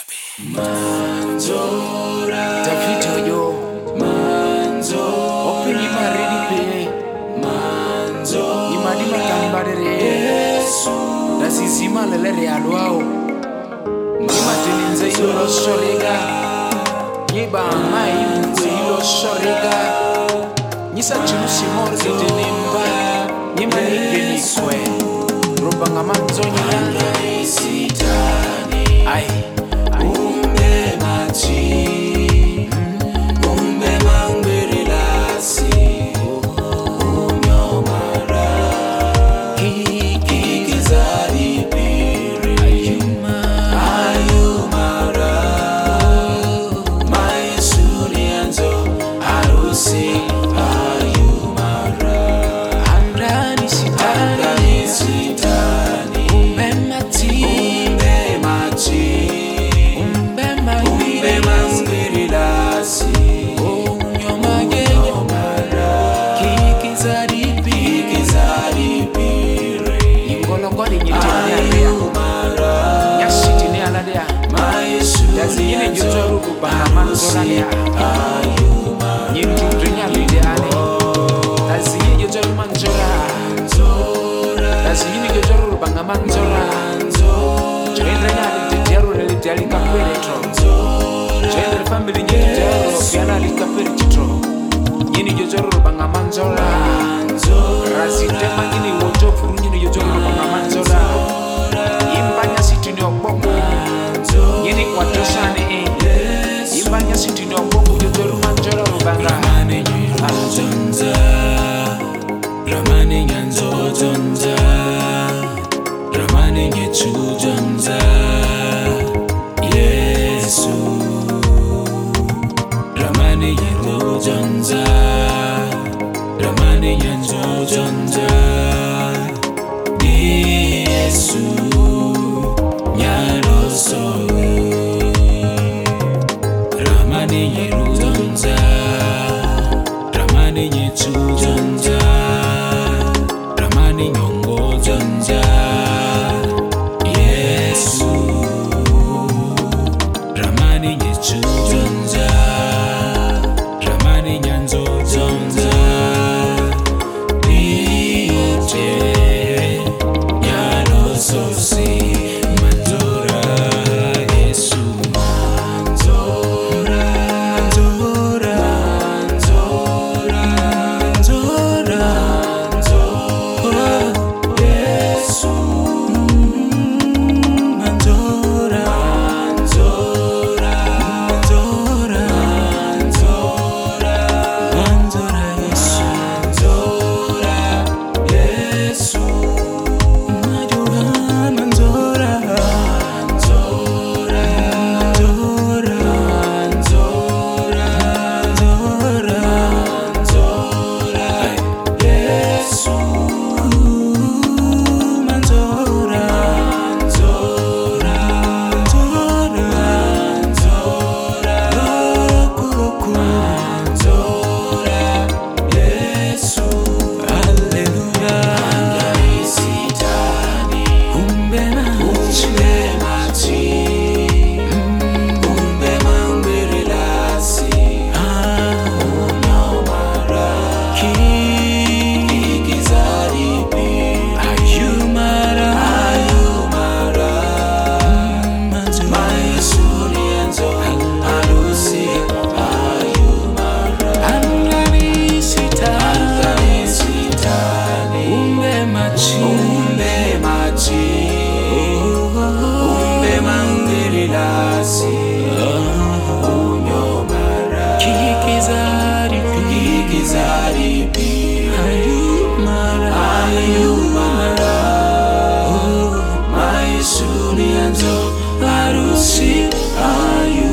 Manzora Davido yo Manzora Open ima ready pe Manzora Ima di matambarere Yesu Nasizima lelere aluao Ima telinze ilo shorega Yiba mai mze ilo shorega Nisa chimusi morzi tenemba Nima nigeni kwe Rubanga manzo nyanga Ay Umbe machi Umbe mangberilasi Unyomara Kikizari piri Ayumara Maisuri anzo Harusi Ayumara Andani sitani Umbe mati Umbe mangberilasi Unyomara Kikizari piri Ingolokodi nyitendea Yashitini aladea Dazi yine jotoru kubanga manzorania Nyintundrinya lideane Dazi yine jotoru manzora Dazi yine jotoru kubanga manzora Joendrenya lideru lideali kapere tro Joendre family nyitero Piana likapere chitro Yine jotoru kubanga manzora Razitema yine wotofu Yine jotoru kubanga manzora Imbanya situni okboko Yini watosane Imbanya situni okboko Jotoru manzora rubanga Ramani nyanzo jonza Ramani nyechu jonza Yesu Ramani yelo jonza Ramani nyanzo jonza Yesu Nyalo so Ramani yelo jonza Ramani nyechu jonza Ramani nyongo jonza Yesu Ramani nyechu jonza Ramani nyanzo jonza Niyote Nyalo sosi Manzora Yesu Manzora Manzora Manzora Manzora Yesu Manzora Manzora Manzora Manzora Yesu Manzora Yesu Manzora Manzora Manzora Yesu Manzora Yesu Hallelujah Umbe machi Umbe mangberilasi Unyomara Kikizari piri Ayumara Maisuri enzo Harusi Ayumara Andani sitani Umbe machi Umbe mangberilasi Unyomara Kikizari piri Ayumara Maisuri enzo Harusi Ayumara